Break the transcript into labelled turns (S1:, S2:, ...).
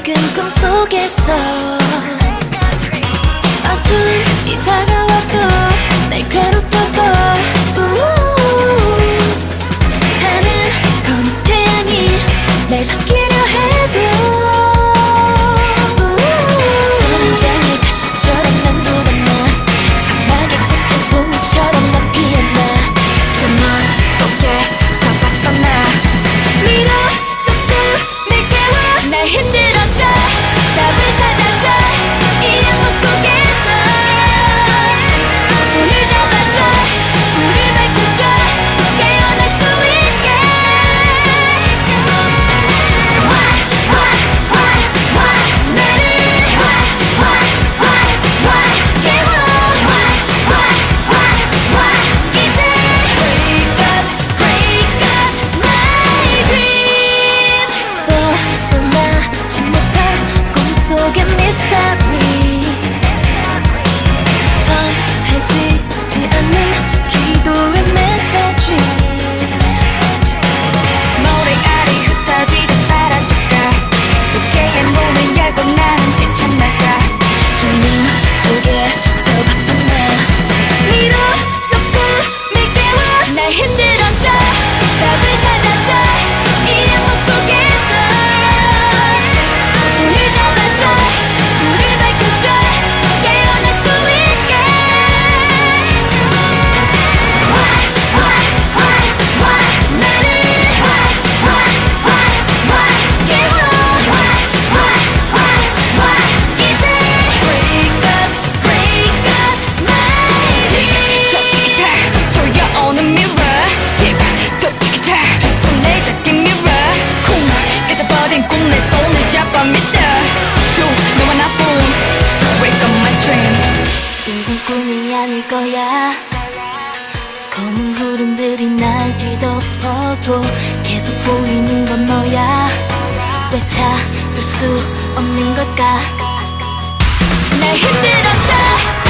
S1: 맑은 꿈속에서 어둠이 다가와도 날 괴롭혀도 타는 검은 태양이 날 섞이려 해도 선인장의 가시처럼 난 돌아나 사막의 끝에 송이처럼 난 피어나
S2: 주문 속에서 벗어나
S1: 미로 속도 날 깨워 날 흔들어줘 답을 찾아줘 이 악몽 속에서 손을 잡아줘 불을 밝혀줘 깨어날 수 있게
S2: 전해지지 않는 기도의 메시지
S1: 모래 아래 흩어지듯 사라져가 두 개의 문을 열고 나는 뛰쳐나가 주문 속에서 벗어나 미로 속도 날 깨워 날 흔들어줘 답을 찾아줘 이 악몽 속에서 손을 잡아줘 불을 밝혀줘 깨어날 수 있게
S2: 꿈내 손을 잡아 믿어 너와 나뿐 Wake up my dream
S1: 이건 꿈이 아닐 거야 검은 구름들이 날 뒤덮어도 계속 보이는 건 너야 왜 찾을 수 없는 걸까 날 흔들어줘